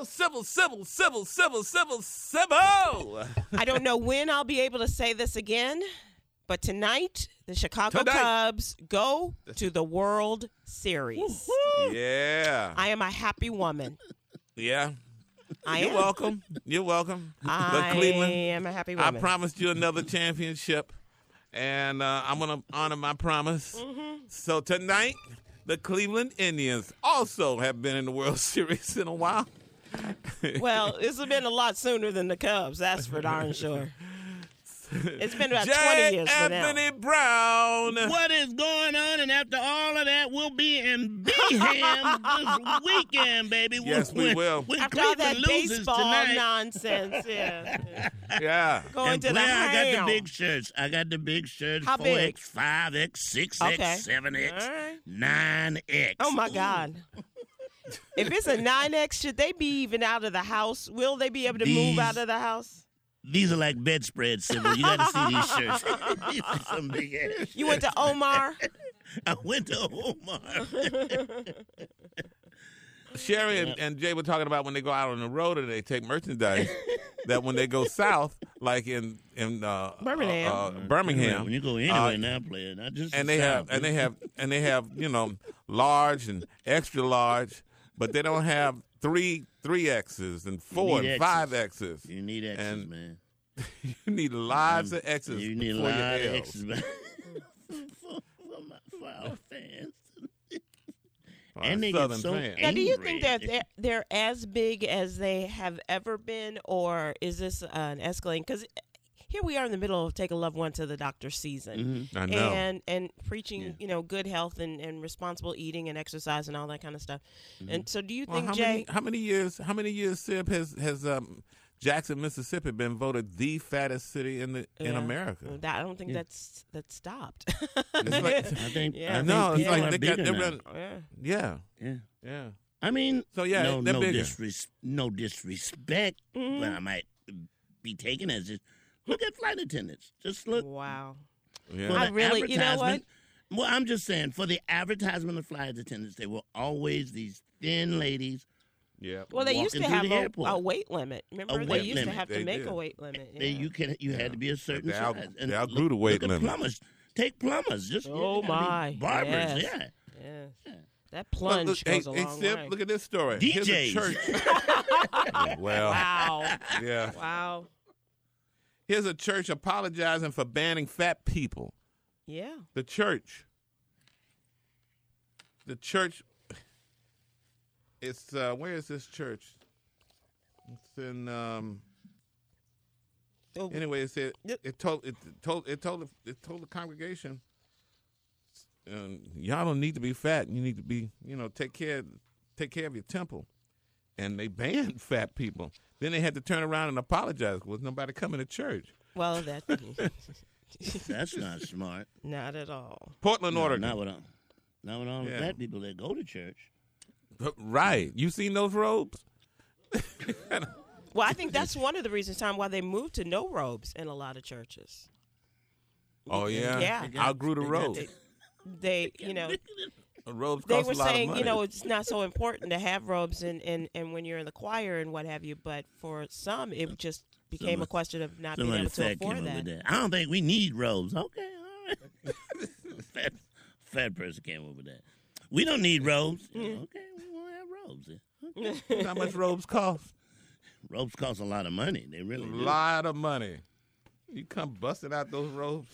civil. I don't know when I'll be able to say this again, but tonight the Chicago Cubs go to the World Series. Yeah. I am a happy woman. Yeah. You're welcome. You're welcome. I am a happy woman. I promised you another championship, and I'm going to honor my promise. Mm-hmm. So tonight, the Cleveland Indians also have been in the World Series in a while. Well, it's been a lot sooner than the Cubs, that's for darn sure. It's been about J. 20 years for them. Anthony Brown. What is going on? And after all of that, we'll be in Beeham this weekend, baby. Yes, we will. When After all that Cleveland loses baseball tonight. nonsense, yeah. Yeah. Going And to the Blair, I got ham. the big shirts. I got the big shirts. How 4X, big? 5X, 6X, Okay. 7X, All right. 9X. Oh, my God. If it's a 9X, should they be even out of the house? Will they be able to move out of the house? These are like bedspreads, Sybil. You got to see these shirts. These are some big ass. You went to Omar? I went to Omar. Sherry and Jay were talking about when they go out on the road and they take merchandise, that when they go south, like in Birmingham. Birmingham, When you go anywhere now, player, not just and the they South. have large and extra large, but they don't have three X's and 4 and need 5 X's. You need X's, And man. You need lots of X's. You need a before lot your of L's. X's, man. for our fans. For And our they get Southern so fans. Now, do you angry. think that they're as big as they have ever been, or is this an escalating? Because here we are in the middle of Take a Loved One to the Doctor season, I know. and preaching, good health and responsible eating and exercise and all that kind of stuff. And so, do you Well, think, Jay? how many years, Sib, has Jackson, Mississippi been voted the fattest city in America? I don't think that's stopped. It's like, I think. Yeah. I no, think it's people like are they got bigger now. they're Yeah. yeah. I mean, So, yeah, no, they're no, bigger. no disrespect, but I might be taken as just look at flight attendants. Just look. Wow. Yeah. For I the really- you know what? advertisement- Well, I'm just saying, for the advertisement of flight attendants, they were always these thin ladies. Yeah. Well, they used to Walking through have the airport. a weight limit. Remember, they weight used to limit. have to They make did. a weight limit. They, Yeah. you had to be a certain They size. And they outgrew the weight look at limit. plumbers. Take plumbers. Just Oh, you gotta be my. barbers. Yes. Yeah. Yes. That plunge goes a long Sib, way. look at this story. Here's a DJs. church. Yeah, well, Wow. yeah. Wow. Here's a church apologizing for banning fat people. Yeah. The church. It's where is this church? It's in Oh, anyway. It said Yep. it told the congregation, y'all don't need to be fat. You need to be take care of your temple, and they banned fat people. Then they had to turn around and apologize because nobody coming to church. well, that That's not smart. not at all. Portland, No, Oregon. not with all the Yeah. fat people that go to church. Right. You seen those robes? Well, I think that's one of the reasons, Tom, why they moved to no robes in a lot of churches. Oh yeah. Yeah. Outgrew the robe. They, Robes they cost were a lot saying, of money. it's not so important to have robes and when you're in the choir and what have you, but for some, it just became a question of not being Somebody able to fat came afford up that. with that. I don't think we need robes. Okay, all right. fat person came up with that. We don't need robes. Mm-hmm. Okay, we won't have robes. then. How much robes cost? Robes cost a lot of money. They A really do. lot of money. You come busting out those robes.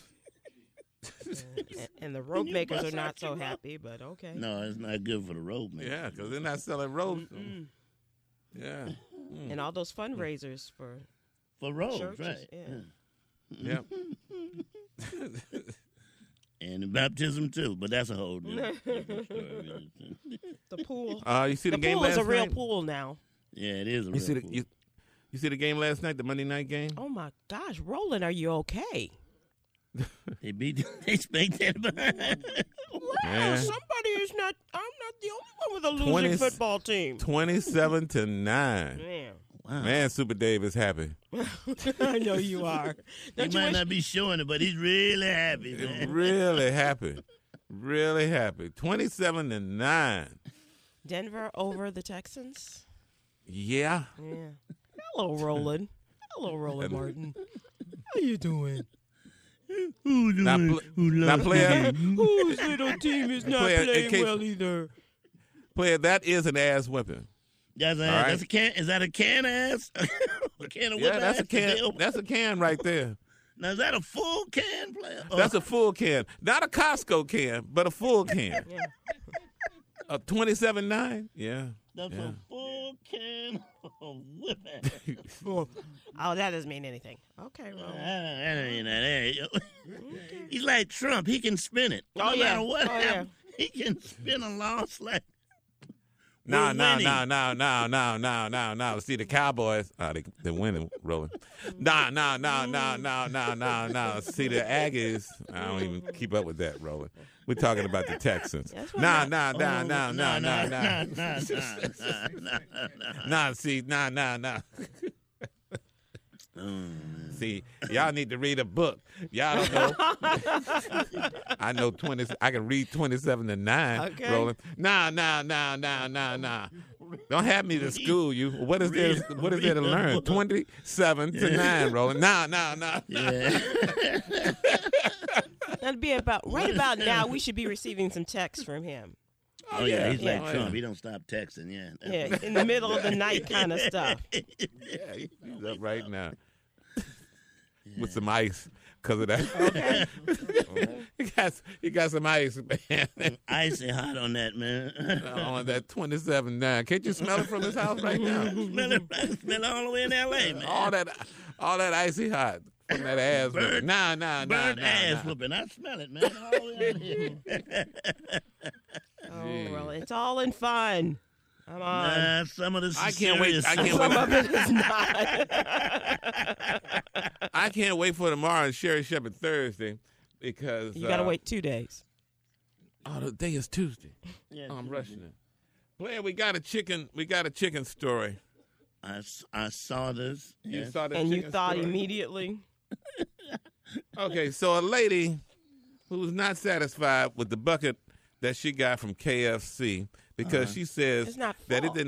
And the robe makers are bust not out so your robe. happy, but okay. No, it's not good for the robe, man. Yeah, because they're not selling robes. Yeah. And all those fundraisers for For robes, churches, right? yeah. Yeah. And the baptism too, but that's a whole different story. the pool. You see the, The game pool last is a real night? pool now. Yeah, it is a You real see the pool. you see the game last night, the Monday night game? Oh my gosh, Roland, are you okay? They beat. They spanked that behind. Wow, Yeah. somebody is not. I'm not the only one with a losing 20 football team. 27-9. Man, Wow. Man, Super Dave is happy. I know you are. He Don't you might wish- not be showing it, but he's really happy, man. Really happy. Really happy. 27-9. Denver over the Texans? Yeah. Yeah. Hello, Roland. Hello, Roland Martin. How you doing? Now, player, Whose little team is not Player, in playing case- well either? player, that is an ass whipping. That's a, right. that's a can. Is that a can ass? A can of whip Yeah, that's a ass can. deal? That's a can right there. Now is that a full can, player? That's a full can, not a Costco can, but a full can. Yeah. A 27.9. Yeah. That's Yeah. a full can of whip ass. Oh, that doesn't mean anything. Okay, Roland. He's like Trump. He can spin it. No Oh, yeah. matter what Oh, yeah. happens, he can spin a lost like. No. winning. See the Cowboys, they're winning, rolling. No. See the Aggies. I don't even keep up with that, rolling. We're talking about the Texans. That's what Nah. See, y'all need to read a book. Y'all don't know. I know 20. I can read 27-9. Okay. Rolling. Nah. Don't have me to school you. What is there? What is there to learn? 27-9. Rolling. Nah. Yeah. That'd be right about now. We should be receiving some texts from him. Oh yeah, he's Yeah. like Trump. He don't stop texting. Yeah. Yeah, in the middle of the night kind of stuff. Yeah, he's up right now with some ice because of that. he got some ice, man. Icy hot on that, man. On that 27-9. Can't you smell it from his house right now? smell it all the way in L.A., man. All that icy hot from that ass. Burnt- Nah. Burnt ass whooping. I smell it, man. All the way out here. Oh, well, it's all in fun. Come on. Some of this I is can't wait. serious. I can't Some wait. of it is not. I can't wait for tomorrow and Sherry Shepherd Thursday because You got to wait 2 days. Oh, the day is Tuesday. Yeah, I'm rushing it. Player, we got a chicken story. I saw this. You Yes. saw that And you chicken thought story? immediately. Okay, so a lady who was not satisfied with the bucket that she got from KFC because she says It's not that full.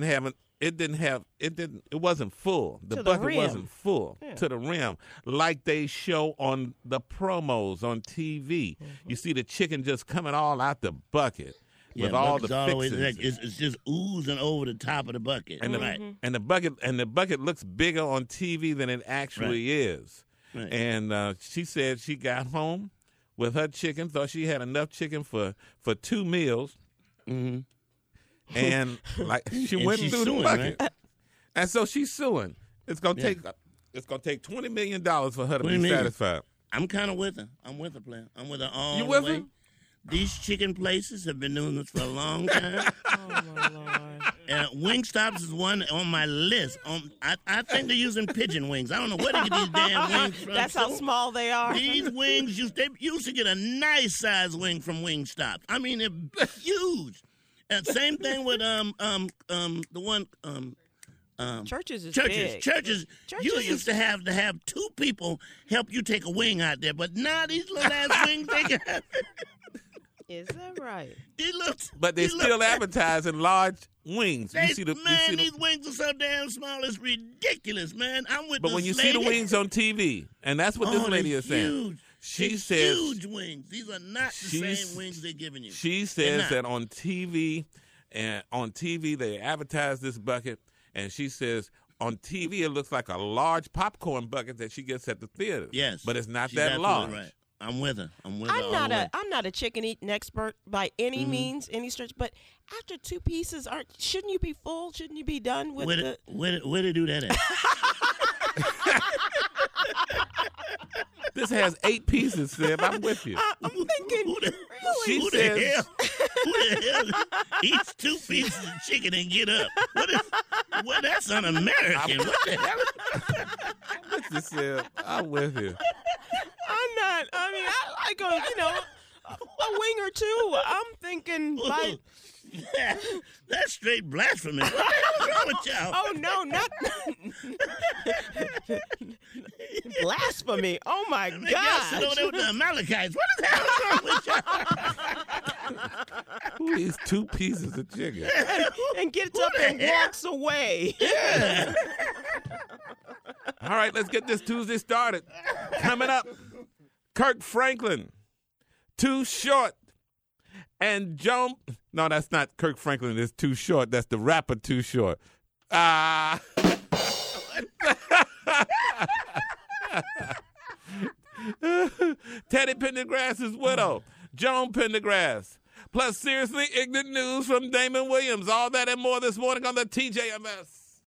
it wasn't full. The To the bucket rim. wasn't full Yeah. to the rim like they show on the promos on TV. You see the chicken just coming all out the bucket Yeah, with all the buckets always, fixings. it's just oozing over the top of the bucket. And the, right. and the bucket looks bigger on TV than it actually is. Right. And she said she got home with her chicken, thought she had enough chicken for 2 meals, Mm-hmm. and like she And went she's through suing, the bucket, right? and so she's suing. It's gonna take $20 million for her to be $20 million. satisfied. I'm kind of with her. I'm with her, player. I'm with her all You the with way. her? These chicken places have been doing this for a long time. Oh, my Lord. And Wingstops is one on my list. I think they're using pigeon wings. I don't know where they get these damn wings from. That's how small they are. These wings, they used to get a nice size wing from Wingstop. I mean, they're huge. And same thing with the one Churches is churches. big. Churches. You Churches used to have 2 people help you take a wing out there, but now these little ass wings they got. Is that right? But they still advertising large wings. These wings are so damn small, it's ridiculous, man. I'm with But this when you see the lady. wings on TV, and that's what this lady they're is saying. huge. She They're says huge wings. These are not the same wings they're giving you. She They're says not. that on TV they advertise this bucket, and she says on TV it looks like a large popcorn bucket that she gets at the theater. Yes, but it's not she's that absolutely large. Right. I'm with her. I'm with her. I'm all not the way. I'm not a chicken eating expert by any Mm-hmm. means, any stretch. But after 2 pieces, shouldn't you be full? Shouldn't you be done with the? Where they do that at? This has 8 pieces, Seb. I'm with you. I'm thinking, Who the, really? She who says- the hell? Who the hell eats 2 pieces of chicken and get up? That's un-American. What the hell? I'm with you, Seb. I'm with you. I'm not. I mean, I like a wing or 2. I'm thinking by. That's straight blasphemy. What the hell's wrong with y'all? Oh no, not blasphemy! Oh my Y'all sit over there God! with the Amalekites. What the hell is wrong with y'all? Who eats 2 pieces of chicken? And gets up and walks away. All right, let's get this Tuesday started. Coming up, Kirk Franklin, Too Short, and Joan. No, that's not Kirk Franklin. It's Too Short. That's the rapper Too Short. Teddy Pendergrass's widow, Joan Pendergrass. Plus, seriously ignorant news from Damon Williams. All that and more this morning on the TJMS.